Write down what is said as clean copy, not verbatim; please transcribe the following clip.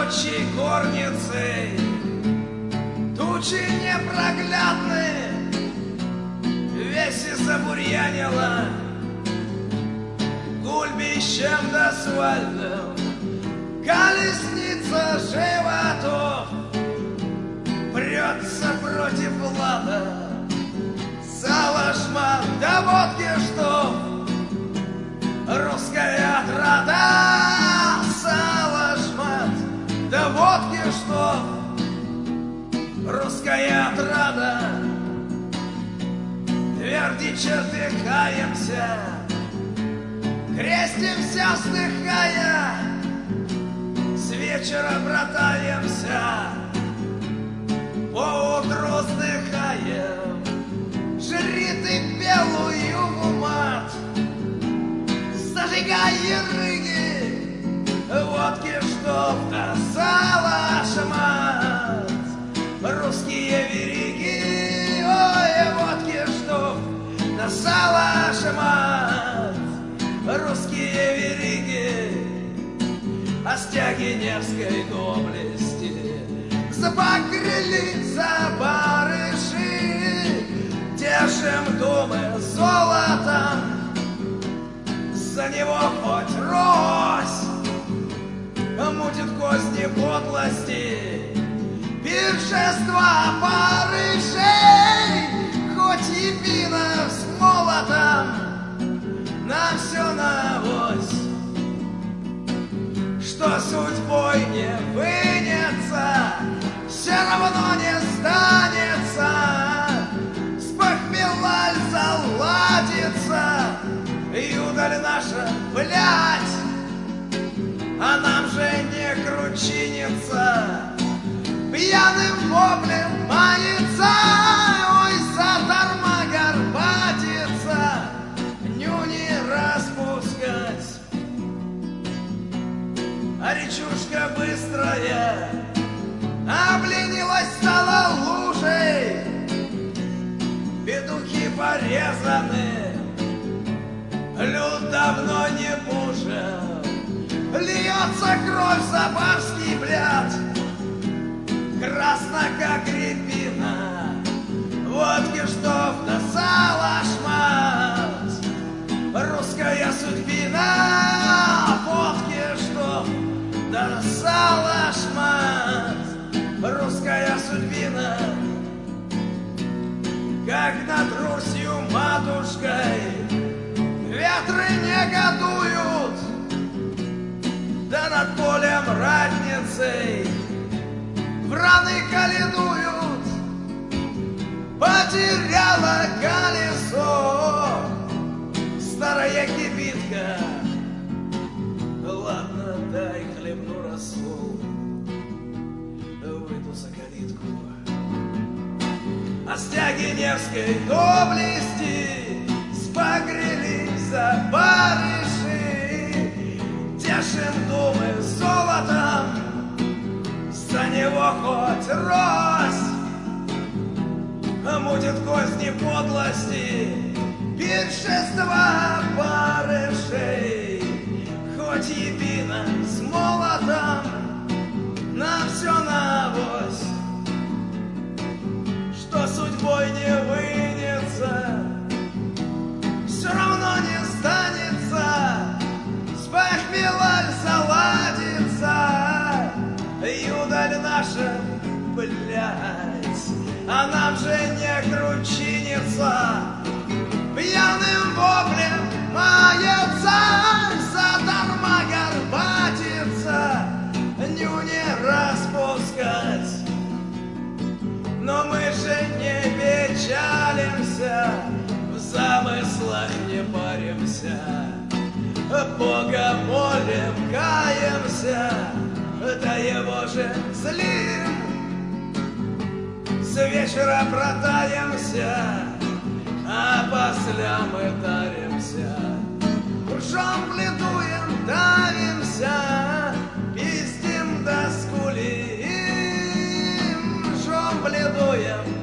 ночи горницей, тучи непроглядные, весь и забурьянила гульбищем да свальным. Колесница животов прется против лада, салашман да водки штоф, русская отрада, салашман да водки штоф, русская отрада. Тверди чертыхаемся, крестимся вздыхая, с вечера братаемся, поутру вздыхаем. Жри ты белую в мат, зажигай рыги, водки штоф да салашмат, русские вериги, ой, водки штоф да салашмат, русские вериги. О стяге Невской доблести забагрили за барыши, тешим думы золотом, за него хоть рось, мутит козни подлости, пиршества барышей, хоть и вина с молотом, на все навось. Что судьбой не вынется, все равно не станется, с похмелаль заладится, юдаль наша, блядь, а нам же не кручиниться, пьяным воплем мается, ой, задарма горбатится, нюни распускать. А речушка быстрая обленилась, стала лужей, петухи порезаны, люд давно не пужен, льется кровь за барский бляд, красно как рябина, водки штоф да салашмат, русская судьбина, водки штоф да салашмат, русская судьбина. Как над Русью матушкой ветры негодуют, да над полем ратницей враны каледуют. Потеряла колесо старая кибитка, ладно, дай хлебну рассол, выйду за калитку. О стяге Невской доблести сбагрились за барыши, тешим думы золотом, за него хоть рось, мутит козни подлости, пиршества барышей, хоть и вина с молотом, на все навось. Что судьбой не вынется, все равно не станется, с похмелаль заладится, юдаль наша, блядь, а нам же не кручиниться, пьяным воплем мается, задарма горбатится, нюни распускать. Но мы же не печалимся, в замыслах не паримся, Бога молим, каемся, да его же злим. С вечера протаемся, а после мы таримся, ржем, бледуем, давимся, пиздим да скулим, ржем, бледуем,